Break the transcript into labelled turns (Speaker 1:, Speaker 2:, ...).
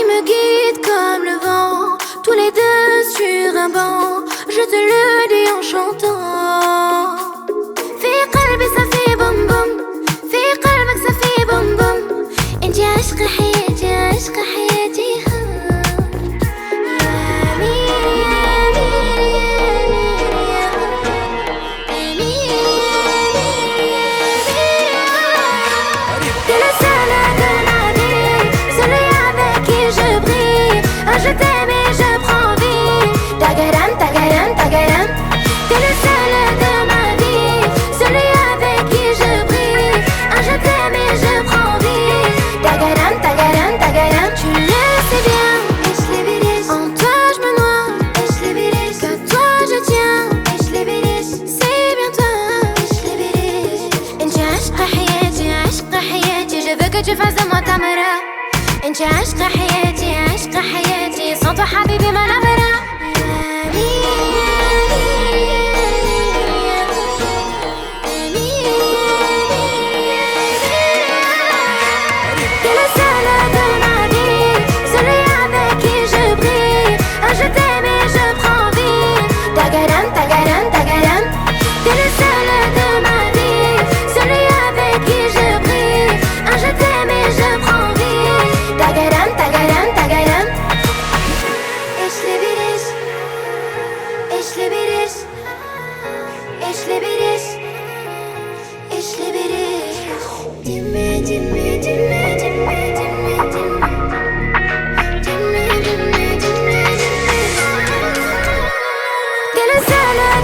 Speaker 1: qui me guide comme le vent, tous les deux sur un banc, je te le dis en chantant. في قلبي صافي بوم بوم، في قلبك صافي بوم بوم، انتي عشق حياتي عشق حياتي. Je t'aime et je prends vie. Tagaram, tagaram, tagaram. T'es le seul de ma vie, celui avec qui je brille. Je t'aime et je prends vie. Tagaram, tagaram, tagaram. Tu le sais bien, et je l'ai viré. En toi je me noie, et je l'ai viré. Que toi je tiens, et je l'ai viré. C'est bien toi, et je l'ai viré. Inti ashqa hayati, ashqa hayati. Je veux que tu fasses de moi ta mera. انتي عشق حياتي عشق حياتي، صوت حبيبي ما نبرة. T'es le seul de ma vie, celui avec qui je brille. Je t'aime et je prends vie. Tagaram, tagaram, tagaram. T'es le seul de ma vie, celui avec qui je brille. Je t'aime et je prends vie. Tagaram, tagaram, tagaram. Ich liebe dich, ich liebe dich, ich liebe dich, ich liebe dich. Dimmi, dimmi, dimmi, dimmi, dimmi, dimmi. Dimmi, dimmi, dimmi, dimmi. T'es le seul